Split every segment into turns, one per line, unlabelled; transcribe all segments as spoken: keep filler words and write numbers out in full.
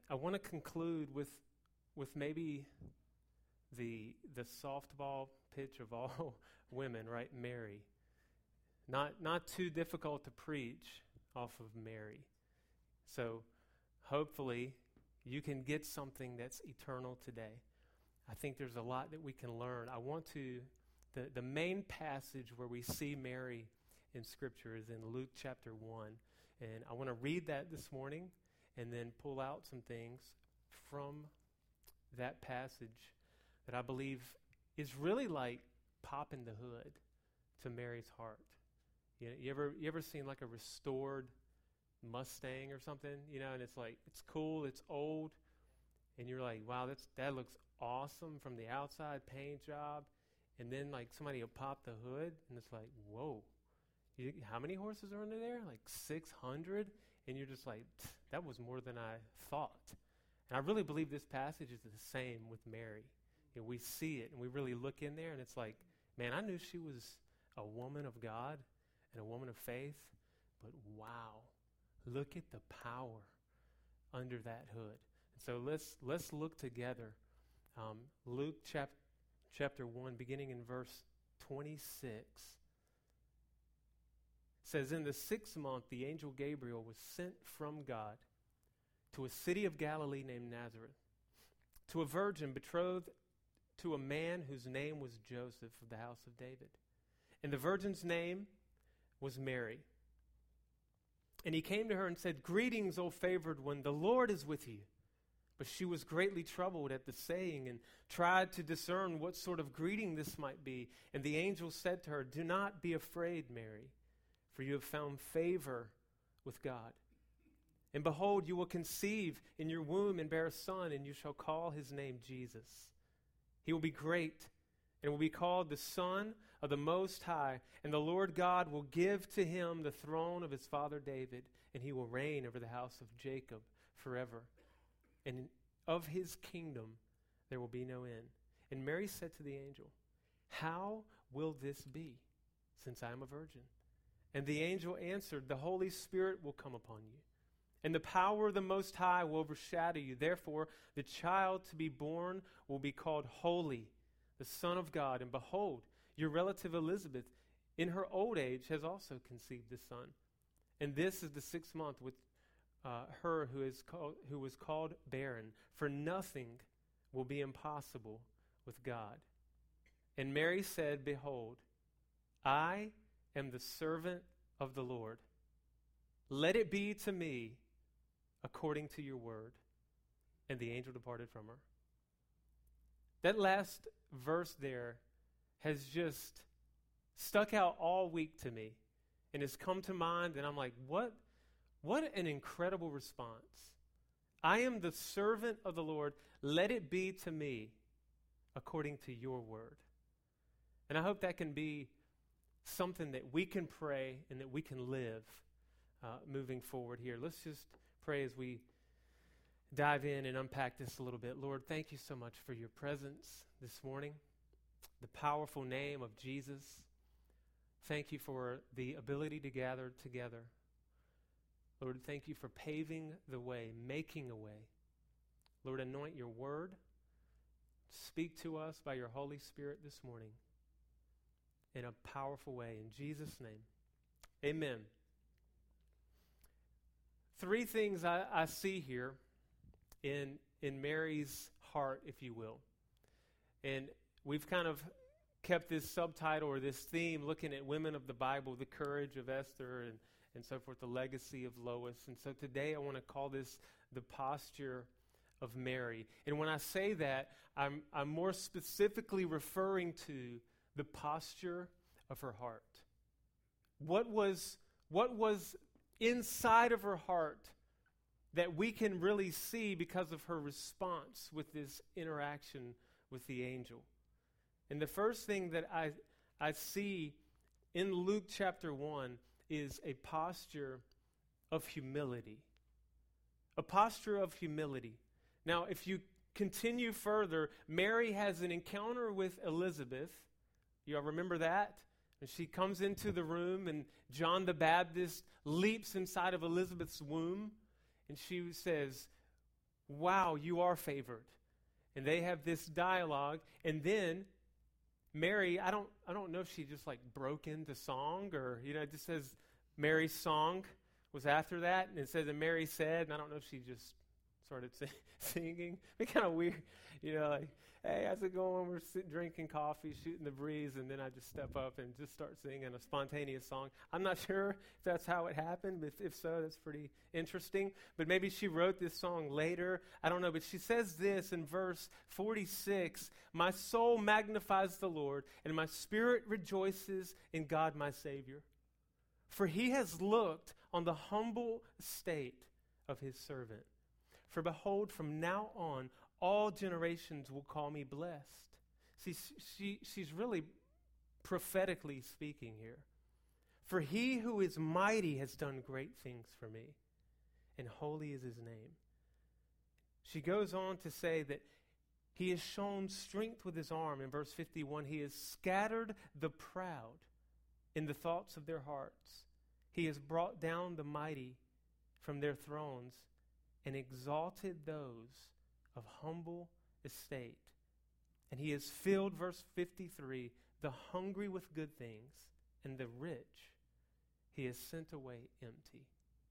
I want to conclude with with maybe the the softball pitch of all women, right? Mary. Not not too difficult to preach off of Mary. So hopefully you can get something that's eternal today. I think there's a lot that we can learn. I want to, the, the main passage where we see Mary in Scripture is in Luke chapter one. And I want to read that this morning and then pull out some things from that passage that I believe is really like popping the hood to Mary's heart. You know, you ever you ever seen like a restored Mustang or something, you know, and it's like, it's cool, it's old, and you're like, wow, that's that looks awesome from the outside, paint job, and then like somebody will pop the hood, and it's like, whoa, you, how many horses are under there? Like six hundred? And you're just like, that was more than I thought. And I really believe this passage is the same with Mary. You know, we see it, and we really look in there, and it's like, man, I knew she was a woman of God and a woman of faith, but wow. Look at the power under that hood. And so let's let's look together. Um, Luke chap- chapter one, beginning in verse twenty-six, says, in the sixth month, the angel Gabriel was sent from God to a city of Galilee named Nazareth, to a virgin betrothed to a man whose name was Joseph of the house of David. And the virgin's name was Mary. And he came to her and said, greetings, O favored one, the Lord is with you. But she was greatly troubled at the saying and tried to discern what sort of greeting this might be. And the angel said to her, do not be afraid, Mary, for you have found favor with God. And behold, you will conceive in your womb and bear a son, and you shall call his name Jesus. He will be great and will be called the Son of the Most High, and the Lord God will give to him the throne of his father David, and he will reign over the house of Jacob forever. And of his kingdom there will be no end. And Mary said to the angel, how will this be, since I am a virgin? And the angel answered, the Holy Spirit will come upon you, and the power of the Most High will overshadow you. Therefore, the child to be born will be called Holy, the Son of God. And behold, your relative Elizabeth, in her old age, has also conceived a son. And this is the sixth month with uh, her who is called, who was called barren. For nothing will be impossible with God. And Mary said, behold, I am the servant of the Lord. Let it be to me according to your word. And the angel departed from her. That last verse there has just stuck out all week to me and has come to mind, and I'm like, what, what an incredible response. I am the servant of the Lord. Let it be to me according to your word. And I hope that can be something that we can pray and that we can live uh, moving forward here. Let's just pray as we dive in and unpack this a little bit. Lord, thank you so much for your presence this morning, the powerful name of Jesus. Thank you for the ability to gather together. Lord, thank you for paving the way, making a way. Lord, anoint your word. Speak to us by your Holy Spirit this morning in a powerful way. In Jesus' name, amen. Three things I, I see here in, in Mary's heart, if you will. And we've kind of kept this subtitle or this theme looking at women of the Bible, the courage of Esther and, and so forth, the legacy of Lois. And so today I want to call this the posture of Mary. And when I say that, I'm, I'm more specifically referring to the posture of her heart. What was, what was inside of her heart that we can really see because of her response with this interaction with the angel? And the first thing that I, I see in Luke chapter one is a posture of humility. A posture of humility. Now, if you continue further, Mary has an encounter with Elizabeth. You all remember that? And she comes into the room, and John the Baptist leaps inside of Elizabeth's womb, and she says, wow, you are favored. And they have this dialogue, and then Mary, I don't I don't know if she just like broke into song, or, you know, it just says Mary's song was after that, and it says that Mary said, and I don't know if she just started sing, singing. It's kind of weird, you know, like, hey, how's it going? We're sitting drinking coffee, shooting the breeze, and then I just step up and just start singing a spontaneous song. I'm not sure if that's how it happened, but if, if so, that's pretty interesting. But maybe she wrote this song later. I don't know, but she says this in verse forty-six, "My soul magnifies the Lord, and my spirit rejoices in God my Savior. For he has looked on the humble state of his servant. For behold, from now on, all generations will call me blessed." See, she, she's really prophetically speaking here. "For he who is mighty has done great things for me, and holy is his name." She goes on to say that he has shown strength with his arm. In verse fifty-one, he has scattered the proud in the thoughts of their hearts. He has brought down the mighty from their thrones and exalted those of humble estate. And he has filled, verse fifty-three, the hungry with good things, and the rich he has sent away empty.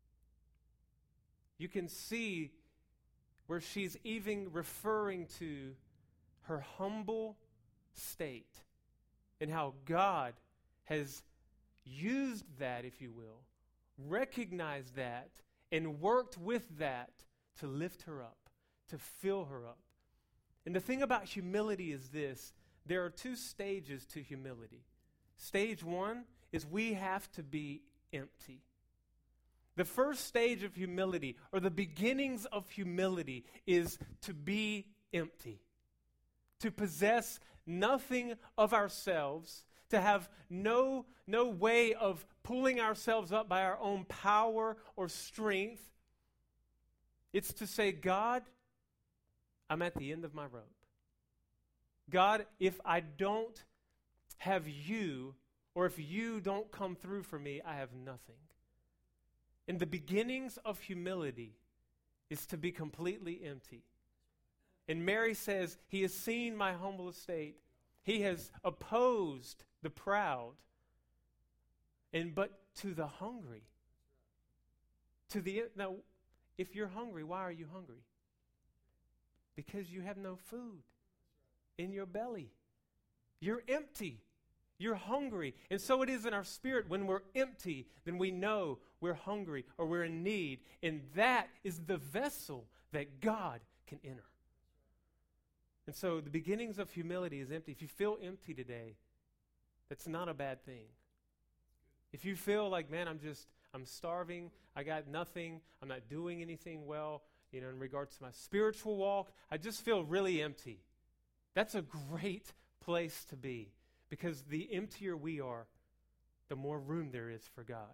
You can see where she's even referring to her humble state and how God has used that, if you will, recognized that, and worked with that to lift her up, to fill her up. And the thing about humility is this: there are two stages to humility. Stage one is we have to be empty. The first stage of humility, or the beginnings of humility, is to be empty, to possess nothing of ourselves, to have no, no way of pulling ourselves up by our own power or strength. It's to say, God, I'm at the end of my rope. God, if I don't have you, or if you don't come through for me, I have nothing. And the beginnings of humility is to be completely empty. And Mary says, he has seen my humble estate. He has opposed the proud. And but to the hungry, to the now, if you're hungry, why are you hungry? Because you have no food in your belly. You're empty. You're hungry. And so it is in our spirit. When we're empty, then we know we're hungry or we're in need. And that is the vessel that God can enter. And so the beginnings of humility is empty. If you feel empty today, that's not a bad thing. If you feel like, man, I'm just, I'm starving, I got nothing, I'm not doing anything well, you know, in regards to my spiritual walk, I just feel really empty. That's a great place to be, because the emptier we are, the more room there is for God.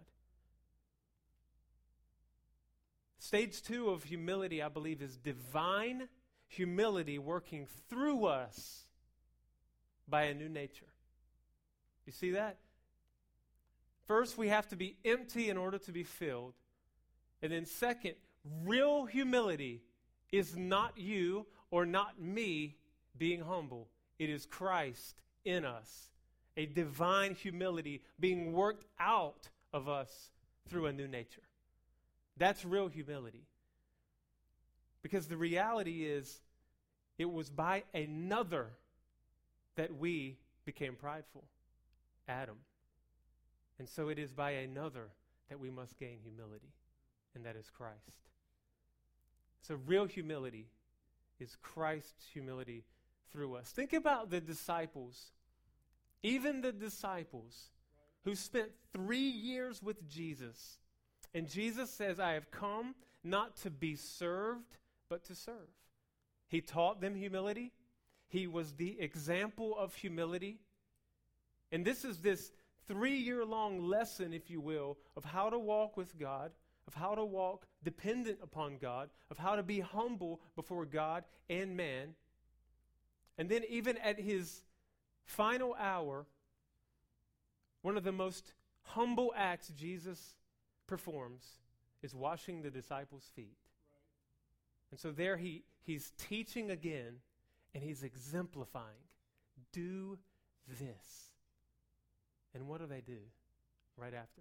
Stage two of humility, I believe, is divine humility working through us by a new nature. You see that? First, we have to be empty in order to be filled. And then second, real humility is not you or not me being humble. It is Christ in us. A divine humility being worked out of us through a new nature. That's real humility. Because the reality is, it was by another that we became prideful, Adam. And so it is by another that we must gain humility, and that is Christ. So real humility is Christ's humility through us. Think about the disciples, even the disciples who spent three years with Jesus. And Jesus says, I have come not to be served, but to serve. He taught them humility. He was the example of humility. And this is this three-year-long lesson, if you will, of how to walk with God, of how to walk dependent upon God, of how to be humble before God and man. And then even at his final hour, one of the most humble acts Jesus performs is washing the disciples' feet. And so there he, he's teaching again, and he's exemplifying. Do this. And what do they do right after?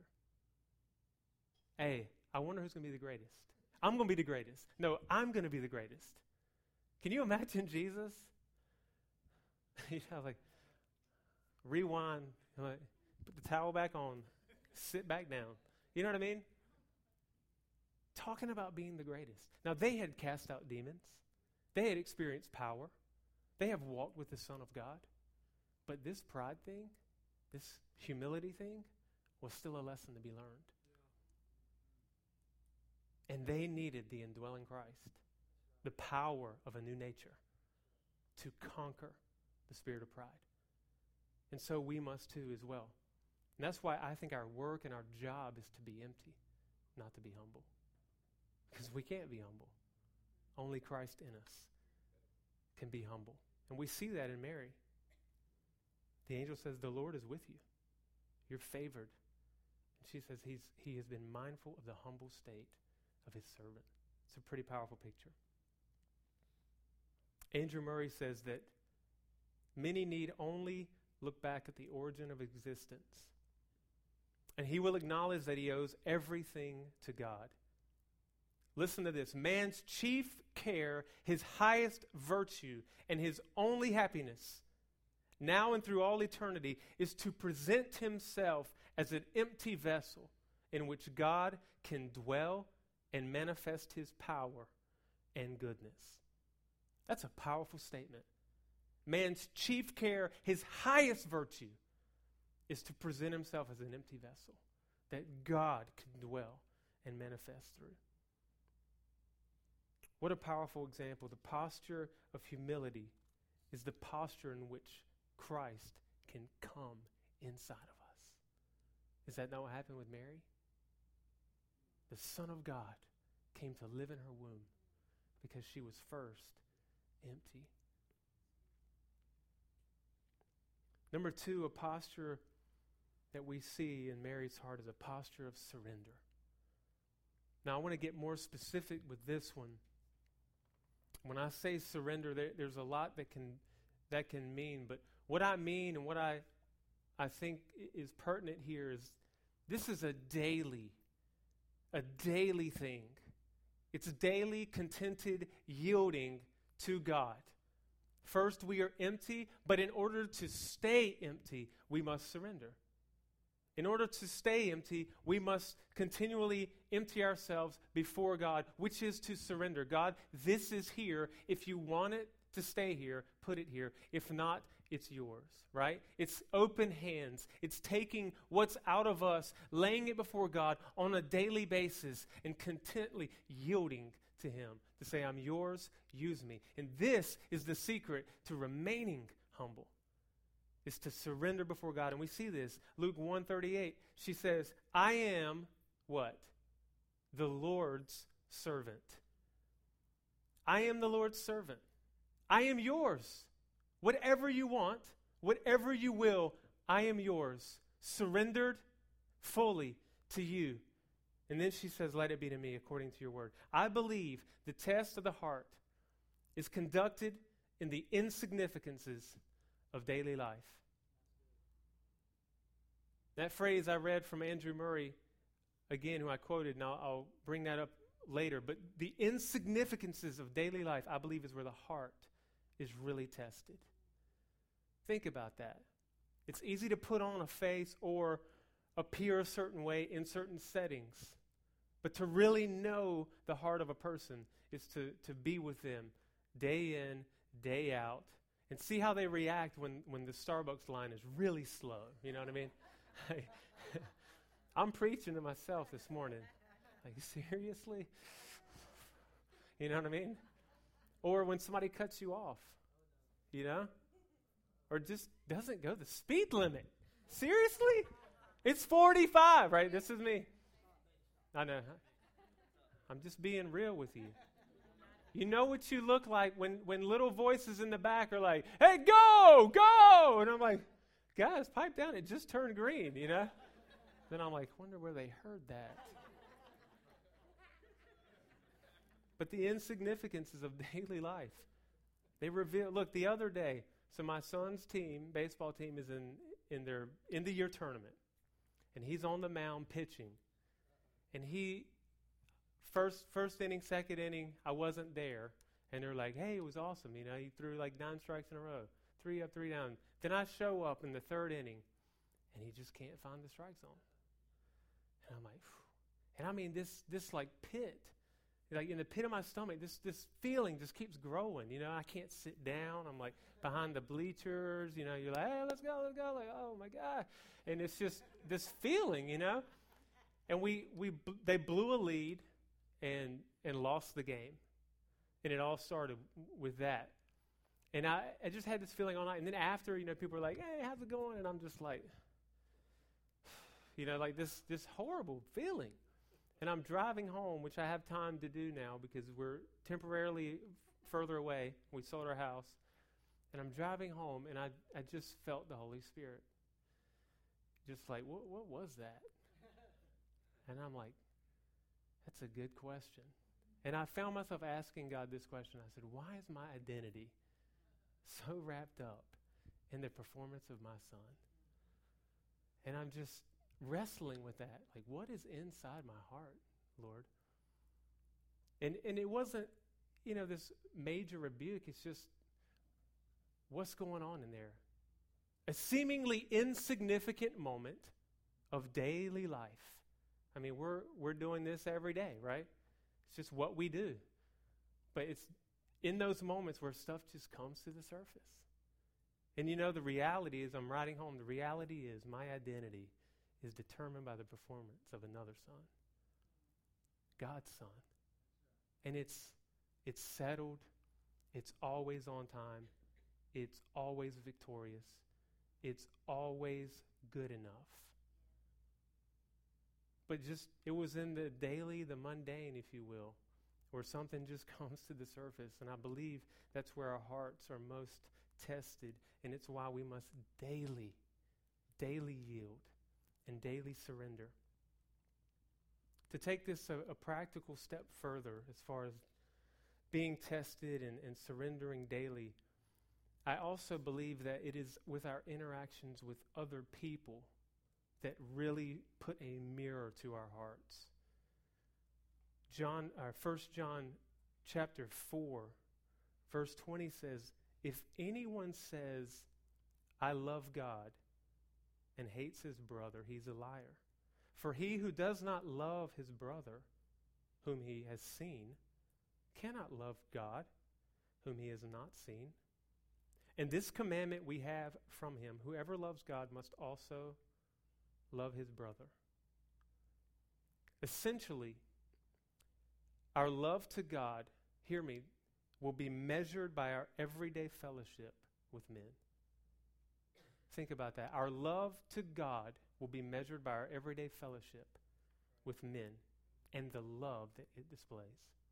Hey, I wonder who's going to be the greatest. I'm going to be the greatest. No, I'm going to be the greatest. Can you imagine Jesus? You know, like, rewind, like, put the towel back on, sit back down. You know what I mean? Talking about being the greatest. Now, they had cast out demons. They had experienced power. They have walked with the Son of God. But this pride thing, this humility thing, was still a lesson to be learned. And they needed the indwelling Christ, the power of a new nature, to conquer the spirit of pride. And so we must too as well. And that's why I think our work and our job is to be empty, not to be humble. Because we can't be humble. Only Christ in us can be humble. And we see that in Mary. The angel says, the Lord is with you. You're favored. And she says, He's, he has been mindful of the humble state of his servant. It's a pretty powerful picture. Andrew Murray says that many need only look back at the origin of existence, and he will acknowledge that he owes everything to God. Listen to this. Man's chief care, his highest virtue, and his only happiness, now and through all eternity, is to present himself as an empty vessel in which God can dwell and manifest his power and goodness. That's a powerful statement. Man's chief care, his highest virtue, is to present himself as an empty vessel that God can dwell and manifest through. What a powerful example. The posture of humility is the posture in which Christ can come inside of us. Is that not what happened with Mary? The Son of God came to live in her womb because she was first empty. Number two, a posture that we see in Mary's heart is a posture of surrender. Now, I want to get more specific with this one. When I say surrender, there, there's a lot that can that can mean, but what I mean and what I I think is pertinent here is this is a daily, a daily thing. It's daily contented yielding to God. First, we are empty, but in order to stay empty, we must surrender. In order to stay empty, we must continually empty ourselves before God, which is to surrender. God, this is here. If you want it to stay here, put it here. If not, it's yours, right? It's open hands. It's taking what's out of us, laying it before God on a daily basis, and contently yielding to Him to say, I'm yours, use me. And this is the secret to remaining humble, is to surrender before God. And we see this. Luke one thirty-eight, she says, I am what? The Lord's servant. I am the Lord's servant. I am yours. Whatever you want, whatever you will, I am yours. Surrendered fully to you. And then she says, let it be to me according to your word. I believe the test of the heart is conducted in the insignificances of daily life. That phrase I read from Andrew Murray, again, who I quoted, and I'll, I'll bring that up later, but the insignificances of daily life, I believe, is where the heart is really tested. Think about that. It's easy to put on a face or appear a certain way in certain settings, but to really know the heart of a person is to, to be with them day in, day out, and see how they react when, when the Starbucks line is really slow. You know what I mean? I'm preaching to myself this morning. Like, seriously? You know what I mean? Or when somebody cuts you off, you know? Or just doesn't go the speed limit. Seriously? It's forty-five, right? This is me. I know. I'm just being real with you. You know what you look like when, when little voices in the back are like, hey, go, go! And I'm like, guys, pipe down. It just turned green, you know? Then I'm like, wonder where they heard that. but the insignificances of daily life. They reveal, look, the other day, so my son's team, baseball team, is in, in their end-of-year tournament, and he's on the mound pitching. And he, first first inning, second inning, I wasn't there, and they're like, hey, it was awesome. You know, he threw like nine strikes in a row, three up, three down. Then I show up in the third inning, and he just can't find the strike zone. And I'm like, phew. And I mean, this this like pit, like in the pit of my stomach, this this feeling just keeps growing. You know, I can't sit down. I'm like behind the bleachers. You know, you're like, hey, let's go, let's go. Like, oh my God. And it's just this feeling, you know. And we we bl- they blew a lead and and lost the game. And it all started w- with that. And I, I just had this feeling all night. And then after, you know, people were like, hey, how's it going? And I'm just like, you know, like this this horrible feeling. And I'm driving home, which I have time to do now because we're temporarily f- further away. We sold our house. And I'm driving home, and I, I just felt the Holy Spirit. Just like, what what was that? And I'm like, that's a good question. And I found myself asking God this question. I said, why is my identity so wrapped up in the performance of my son? And I'm just wrestling with that. Like, what is inside my heart, Lord? And and it wasn't, you know, this major rebuke. It's just, what's going on in there? A seemingly insignificant moment of daily life. I mean, we're we're doing this every day, right? It's just what we do. But it's in those moments where stuff just comes to the surface. And you know, the reality is, I'm riding home, the reality is my identity is determined by the performance of another son. God's son. And it's it's settled. It's always on time. It's always victorious. It's always good enough. But just, it was in the daily, the mundane, if you will, where something just comes to the surface. And I believe that's where our hearts are most tested. And it's why we must daily, daily yield and daily surrender. To take this a, a practical step further as far as being tested and, and surrendering daily, I also believe that it is with our interactions with other people that really put a mirror to our hearts. John, uh, First John chapter four, verse twenty says, if anyone says, I love God, and hates his brother, he's a liar. For he who does not love his brother, whom he has seen, cannot love God, whom he has not seen. And this commandment we have from him, whoever loves God must also love his brother. Essentially, our love to God, hear me, will be measured by our everyday fellowship with men. Think about that. Our love to God will be measured by our everyday fellowship with men and the love that it displays.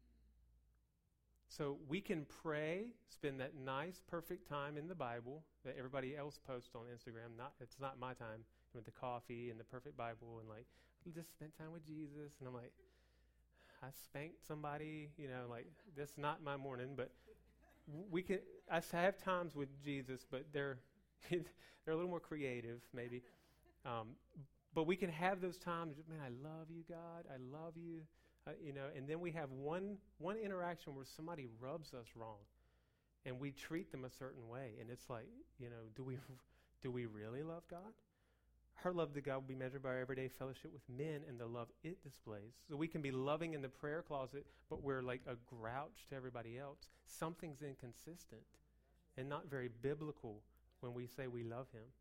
So we can pray, spend that nice, perfect time in the Bible that everybody else posts on Instagram. Not, it's not my time with the coffee and the perfect Bible and like, just spend time with Jesus. And I'm like, I spanked somebody, you know, like, that's not my morning. But we can, I have times with Jesus, but they're they're a little more creative, maybe. Um, but we can have those times, man, I love you, God. I love you. Uh, you know, and then we have one one interaction where somebody rubs us wrong, and we treat them a certain way, and it's like, you know, do we do we really love God? Our love to God will be measured by our everyday fellowship with men and the love it displays. So we can be loving in the prayer closet, but we're like a grouch to everybody else. Something's inconsistent and not very biblical when we say we love him.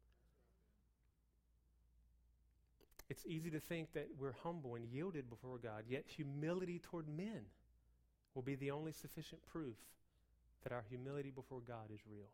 It's easy to think that we're humble and yielded before God, yet humility toward men will be the only sufficient proof that our humility before God is real.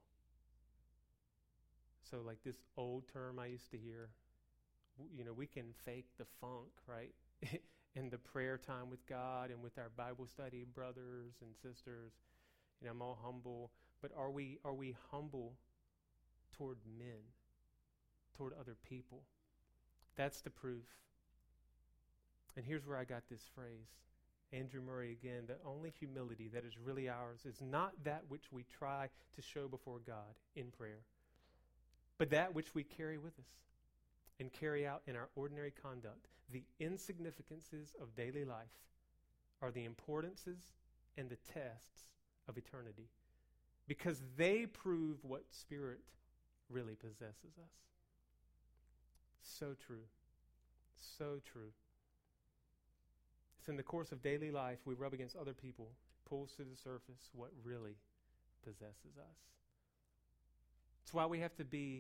So like this old term I used to hear, w- you know, we can fake the funk, right? In the prayer time with God and with our Bible study brothers and sisters. You know, I'm all humble. But are we are we humble toward men, toward other people? That's the proof. And here's where I got this phrase. Andrew Murray again, the only humility that is really ours is not that which we try to show before God in prayer, but that which we carry with us and carry out in our ordinary conduct. The insignificances of daily life are the importances and the tests of eternity, because they prove what spirit really possesses us. So true. So true. It's in the course of daily life we rub against other people, pulls to the surface what really possesses us. It's why we have to be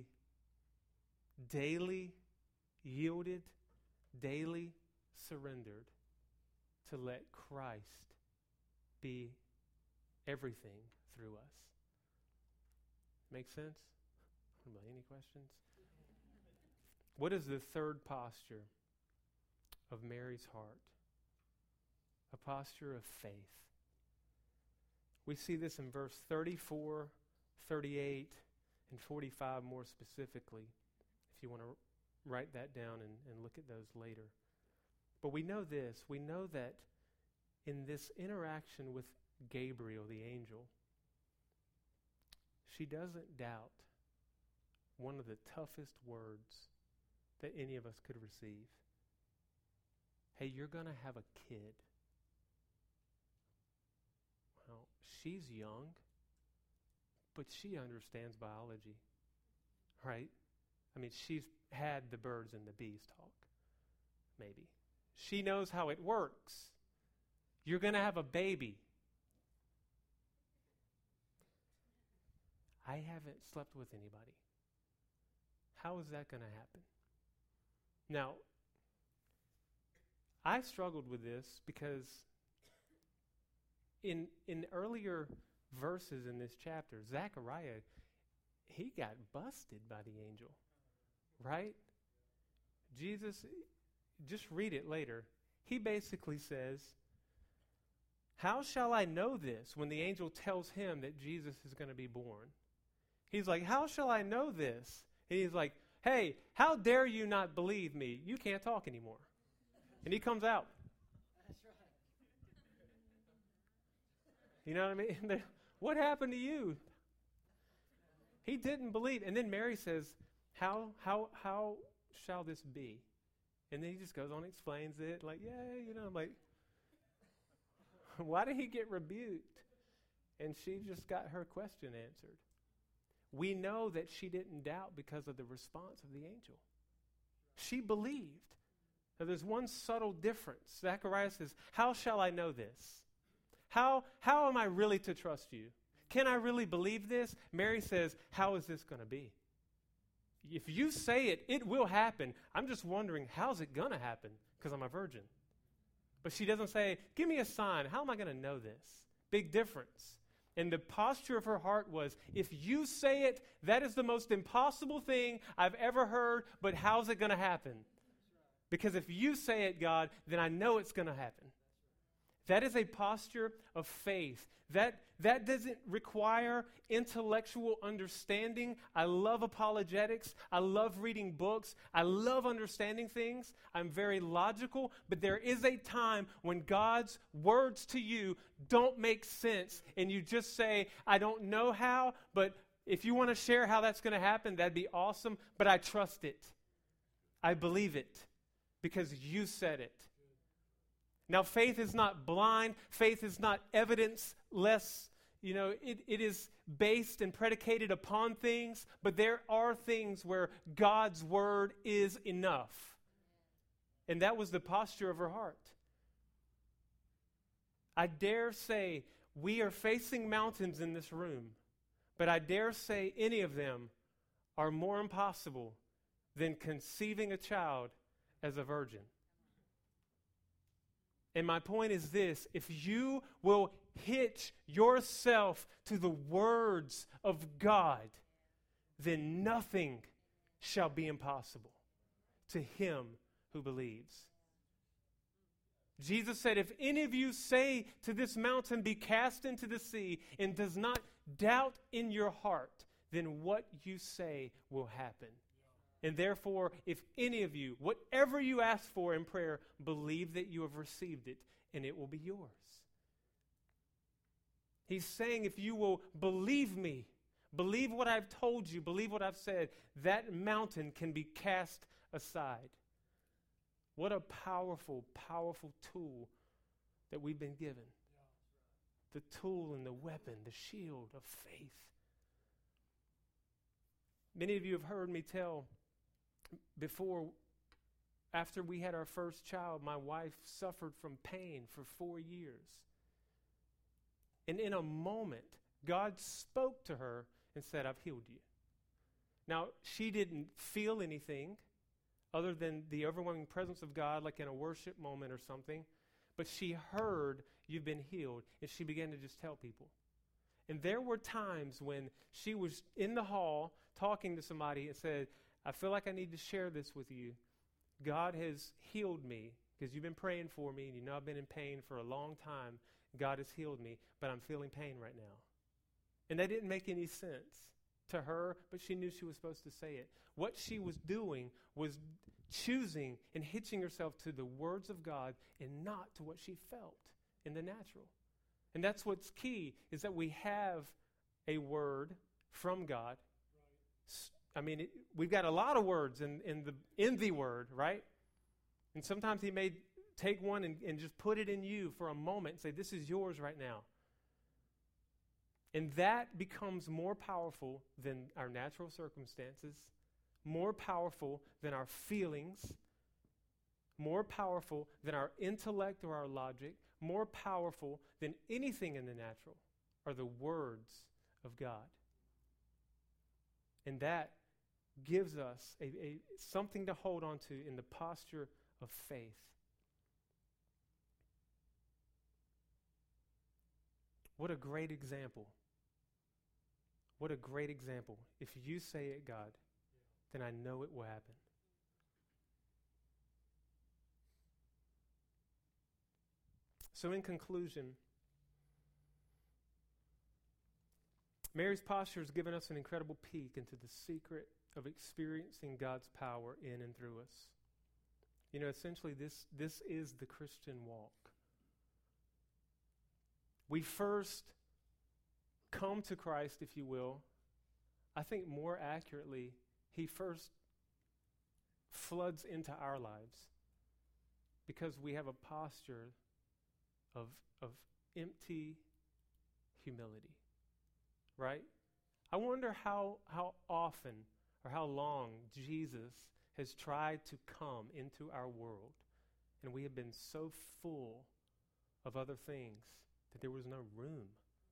daily yielded, daily surrendered to let Christ be everything through us. Make sense? Any questions? What is the third posture of Mary's heart? A posture of faith. We see this in verse thirty-four, thirty-eight, and forty-five more specifically, if you want to write that down and, and look at those later. But we know this. We know that in this interaction with Gabriel, the angel, she doesn't doubt one of the toughest words that any of us could receive. Hey, you're going to have a kid. Well, she's young, but she understands biology, right? I mean, she's had the birds and the bees talk, maybe. She knows how it works. You're going to have a baby. I haven't slept with anybody. How is that going to happen? Now, I struggled with this because in in earlier verses in this chapter, Zechariah, he got busted by the angel, right? Jesus, just read it later. He basically says, how shall I know this when the angel tells him that Jesus is going to be born? He's like, how shall I know this? And he's like, hey, how dare you not believe me? You can't talk anymore. And he comes out.
That's right.
You know what I mean? What happened to you? He didn't believe. And then Mary says, how, how, how shall this be? And then he just goes on and explains it. Like, yeah, you know, I'm like, why did he get rebuked? And she just got her question answered. We know that she didn't doubt because of the response of the angel. She believed. Now there's one subtle difference. Zechariah says, how shall I know this? How, how am I really to trust you? Can I really believe this? Mary says, how is this going to be? If you say it, it will happen. I'm just wondering, how's it going to happen? Because I'm a virgin. But she doesn't say, give me a sign. How am I going to know this? Big difference. And the posture of her heart was, if you say it, that is the most impossible thing I've ever heard, but how's it going to happen? Because if you say it, God, then I know it's going to happen. That is a posture of faith. That, that doesn't require intellectual understanding. I love apologetics. I love reading books. I love understanding things. I'm very logical, but there is a time when God's words to you don't make sense, and you just say, I don't know how, but if you want to share how that's going to happen, that'd be awesome, but I trust it. I believe it because you said it. Now, faith is not blind. Faith is not evidence-less. You know, it, it is based and predicated upon things, but there are things where God's word is enough. And that was the posture of her heart. I dare say we are facing mountains in this room, but I dare say any of them are more impossible than conceiving a child as a virgin. And my point is this: if you will hitch yourself to the words of God, then nothing shall be impossible to him who believes. Jesus said, if any of you say to this mountain, be cast into the sea, and does not doubt in your heart, then what you say will happen. And therefore, if any of you, whatever you ask for in prayer, believe that you have received it, and it will be yours. He's saying, if you will believe me, believe what I've told you, believe what I've said, that mountain can be cast aside. What a powerful, powerful tool that we've been given. The tool and the weapon, the shield of faith. Many of you have heard me tell before, after we had our first child, my wife suffered from pain for four years. And in a moment, God spoke to her and said, I've healed you. Now, she didn't feel anything other than the overwhelming presence of God, like in a worship moment or something. But she heard, you've been healed, and she began to just tell people. And there were times when she was in the hall talking to somebody and said, I feel like I need to share this with you. God has healed me because you've been praying for me, and you know I've been in pain for a long time. God has healed me, but I'm feeling pain right now. And that didn't make any sense to her, but she knew she was supposed to say it. What she was doing was choosing and hitching herself to the words of God and not to what she felt in the natural. And that's what's key, is that we have a word from God. Right. I mean, it, we've got a lot of words in, in, the, in the word, right? And sometimes he may take one and, and just put it in you for a moment and say, this is yours right now. And that becomes more powerful than our natural circumstances, more powerful than our feelings, more powerful than our intellect or our logic, more powerful than anything in the natural are the words of God. And that gives us a, a something to hold on to in the posture of faith. What a great example. What a great example. If you say it, God, then I know it will happen. So in conclusion, Mary's posture has given us an incredible peek into the secret of experiencing God's power in and through us. You know, essentially this, this is the Christian walk. We first come to Christ, if you will. I think more accurately, he first floods into our lives because we have a posture of, of empty humility, right? I wonder how, how often or how long Jesus has tried to come into our world, and we have been so full of other things that there was no room.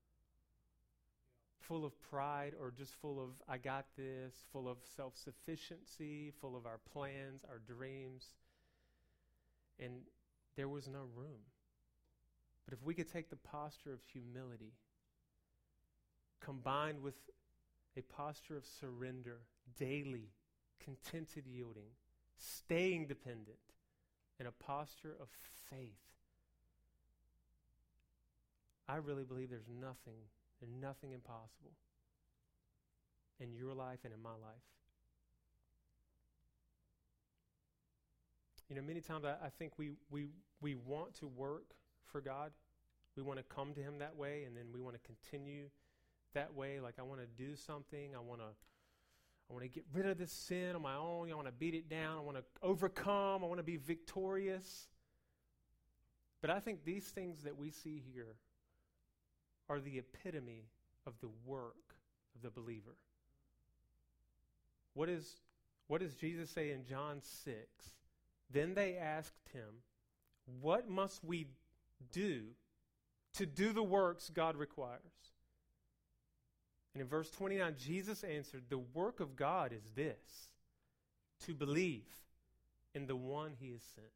Full of pride, or just full of, I got this, full of self-sufficiency, full of our plans, our dreams. And there was no room. But if we could take the posture of humility, combined with a posture of surrender, daily, contented yielding, staying dependent, and a posture of faith, I really believe there's nothing and nothing impossible in your life and in my life. You know, many times I, I think we, we, we want to work for God. We want to come to him that way, and then we want to continue that way. Like, I want to do something. I want to I want to get rid of this sin on my own. I want to beat it down. I want to overcome. I want to be victorious. But I think these things that we see here are the epitome of the work of the believer. What is, what does Jesus say in John six? Then they asked him, what must we do to do the works God requires? And in verse twenty-nine, Jesus answered, the work of God is this, to believe in the one he has sent.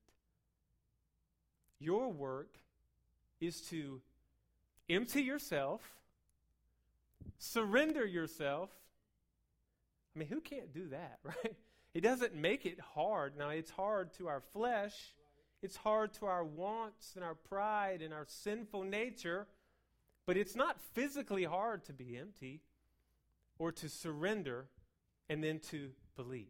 Your work is to empty yourself, surrender yourself. I mean, who can't do that, right? It doesn't make it hard. Now, it's hard to our flesh. It's hard to our wants and our pride and our sinful nature. But it's not physically hard to be empty or to surrender and then to believe.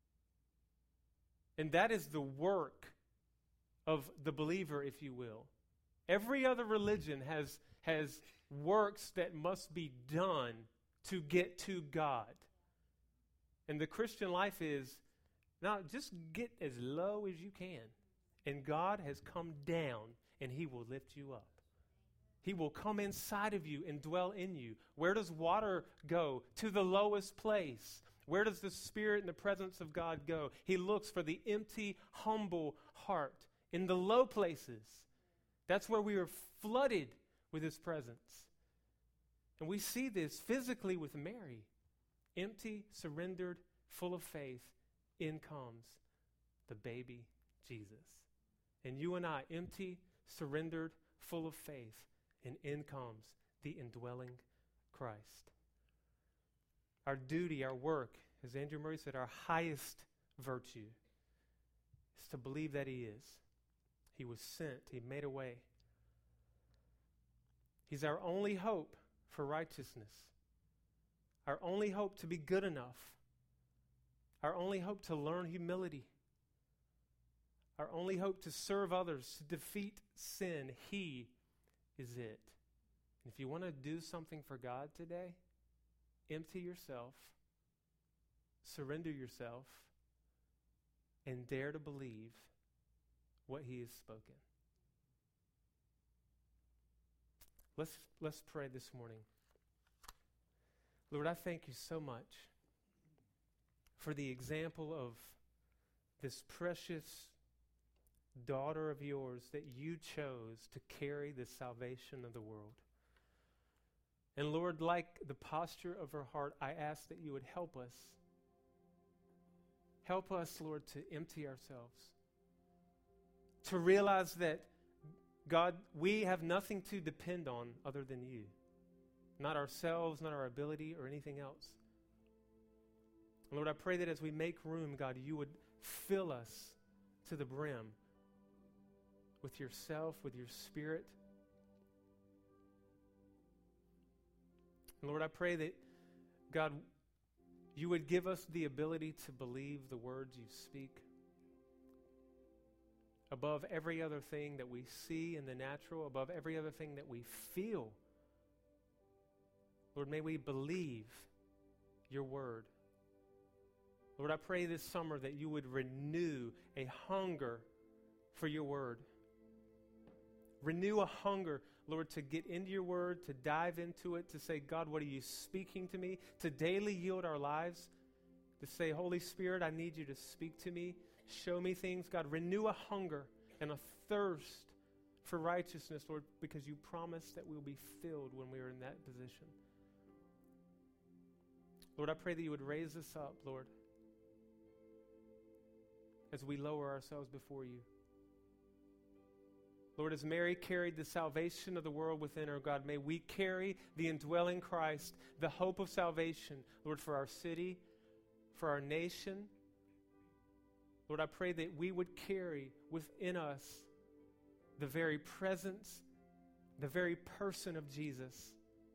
And that is the work of the believer, if you will. Every other religion has, has works that must be done to get to God. And the Christian life is, now just get as low as you can. And God has come down and he will lift you up. He will come inside of you and dwell in you. Where does water go? To the lowest place. Where does the Spirit and the presence of God go? He looks for the empty, humble heart in the low places. That's where we are flooded with his presence. And we see this physically with Mary. Empty, surrendered, full of faith. In comes the baby Jesus. And you and I, empty, surrendered, full of faith. And in comes the indwelling Christ. Our duty, our work, as Andrew Murray said, our highest virtue is to believe that he is. He was sent. He made a way. He's our only hope for righteousness. Our only hope to be good enough. Our only hope to learn humility. Our only hope to serve others, to defeat sin. He is it. And if you want to do something for God today, empty yourself, surrender yourself, and dare to believe what he has spoken. Let's, let's pray this morning. Lord, I thank you so much for the example of this precious daughter of yours that you chose to carry the salvation of the world. And Lord, like the posture of her heart, I ask that you would help us. Help us, Lord, to empty ourselves. To realize that, God, we have nothing to depend on other than you. Not ourselves, not our ability or anything else. And Lord, I pray that as we make room, God, you would fill us to the brim with yourself, with your Spirit. And Lord, I pray that, God, you would give us the ability to believe the words you speak. Above every other thing that we see in the natural, above every other thing that we feel. Lord, may we believe your word. Lord, I pray this summer that you would renew a hunger for your word. Renew a hunger, Lord, to get into your word, to dive into it, to say, God, what are you speaking to me? To daily yield our lives, to say, Holy Spirit, I need you to speak to me. Show me things. God, renew a hunger and a thirst for righteousness, Lord, because you promised that we'll be filled when we are in that position. Lord, I pray that you would raise us up, Lord, as we lower ourselves before you. Lord, as Mary carried the salvation of the world within her, God, may we carry the indwelling Christ, the hope of salvation, Lord, for our city, for our nation. Lord, I pray that we would carry within us the very presence, the very person of Jesus.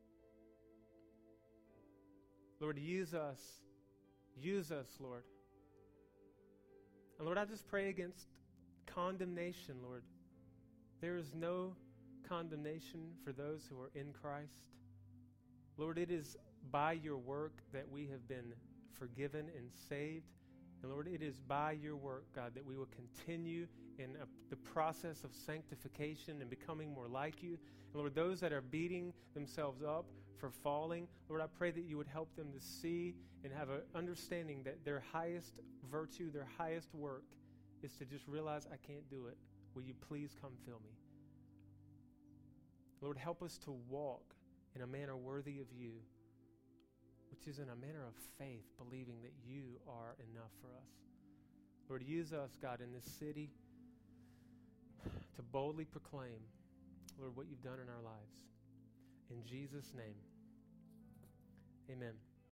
Lord, use us. Use us, Lord. And Lord, I just pray against condemnation, Lord. There is no condemnation for those who are in Christ. Lord, it is by your work that we have been forgiven and saved. And Lord, it is by your work, God, that we will continue in a, the process of sanctification and becoming more like you. And Lord, those that are beating themselves up for falling, Lord, I pray that you would help them to see and have an understanding that their highest virtue, their highest work is to just realize I can't do it. Will you please come fill me? Lord, help us to walk in a manner worthy of you, which is in a manner of faith, believing that you are enough for us. Lord, use us, God, in this city to boldly proclaim, Lord, what you've done in our lives. In Jesus' name, amen.